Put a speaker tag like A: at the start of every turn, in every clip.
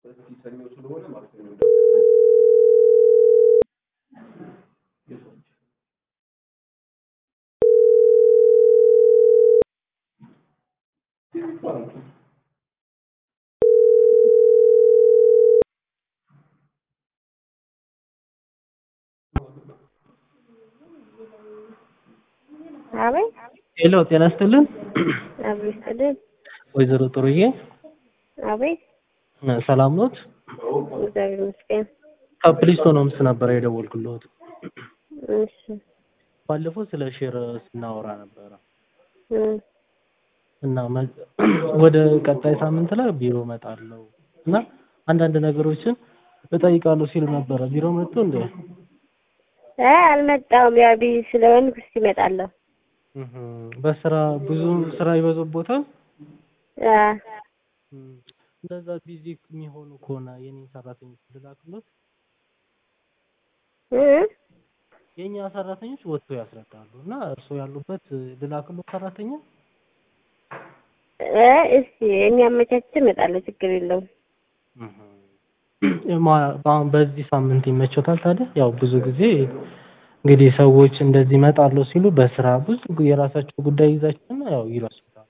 A: እስቲ ሰኞ ስለሆነ ማክሰኞ
B: አቤት
C: ሄሎ ጤና ይስጥልን።
B: አቤት ይስጥልን።
C: ወይዘሮ ጥሩዬ
B: አቤት
C: ሰላም ኖት?
B: እግዚአብሔር ይመስገን።
C: ከፕሊስቶንስ ነበር የደወልኩልዎት።
B: እሺ
C: ባለፈው ስለ ሼር ስናወራ ነበረ
B: እም
C: እና ወደ ቀጣይ ሳምንት ላይ ቢሮ እመጣለሁ እና አንዳንድ ነገሮችን እጠይቃለሁ ሲል ነበረ። ቢሮ መጥቶ እንዴ?
B: አልመጣሁም። ያው ቢዚ ስለሆንኩ እስኪ እመጣለሁ።
C: በስራ ብዙ ስራ ይበዛቦታል?
B: አ
C: እንደዛ ቢዚ የሚሆኑ ከሆነ የኔን ሰራተኞች ልላክሎት? የኛ ሰራተኞች ወጥቶ ያስረዳሉ እና እርስዎ ያሉበት ልላክሎት ሰራተኛ?
B: እስኪ የሚያመቻች እመጣለሁ፣ ችግር የለውም።
C: አሁን በዚህ ሳምንት ይመቸታል ታዲያ? ያው ብዙ ጊዜ እንግዲህ ሰዎች እንደዚህ እመጣለሁ ሲሉ በስራ ብዙ የራሳቸው ጉዳይ ይዛቸውና ያው ይረሱታል።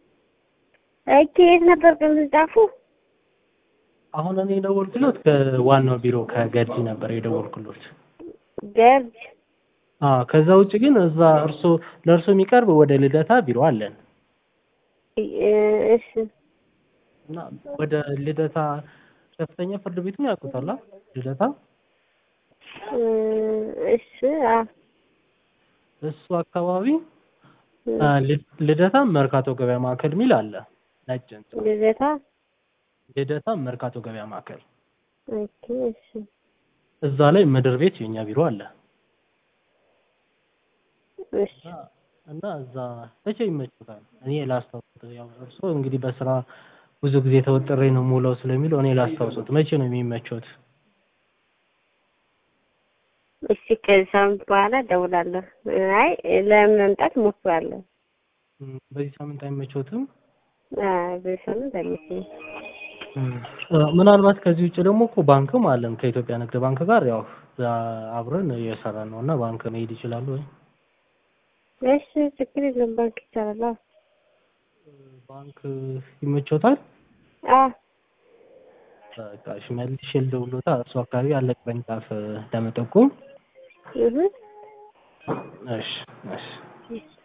B: የት ነበር ግን ጻፉ?
C: አሁን እኔ የደወልኩሎት ከዋናው ቢሮ ከገርጂ ነበር የደወልኩሎት።
B: ገርጂ?
C: ከዛ ውጭ ግን እዛ ለእርሶ የሚቀርብ ወደ ልደታ ቢሮ አለን።
B: እሺ
C: እና ወደ ልደታ ከፍተኛ ፍርድ ቤቱን ያውቁታል? ልደታ
B: እሺ
C: እሱ አካባቢ ልደታ መርካቶ ገበያ ማዕከል ሚል አለ። ነጭ ልደታ መርካቶ ገበያ ማዕከል።
B: ኦኬ እሺ።
C: እዛ ላይ ምድር ቤት የኛ ቢሮ አለ።
B: እሺ
C: እና እዛ መቼ ይመችዎታል? እኔ ላስታውስ። ያው እርሶ እንግዲህ በስራ ብዙ ጊዜ ተወጥሬ ነው የምውለው ስለሚለው እኔ ላስታውሱት። መቼ ነው የሚመችዎት?
B: እሺ ከሳምንት በኋላ እደውላለሁ። አይ ለመምጣት እሞክራለሁ።
C: በዚህ ሳምንት አይመችዎትም?
B: በዚህ ሳምንት አይመችኝም።
C: ምናልባት ከዚህ ውጭ ደግሞ እኮ ባንክም አለን ከኢትዮጵያ ንግድ ባንክ ጋር ያው አብረን እየሰራን ነው እና ባንክ መሄድ ይችላሉ ወይ?
B: እሺ ችግር የለም፣ ባንክ ይቻላል።
C: ባንክ ይመችዎታል?
B: አዎ
C: በቃ እሺ፣ መልሼ ልደውልዎታ። እሱ አካባቢ ያለ ቅርንጫፍ ለመጠቆም።
B: እሺ
C: እሺ እሺ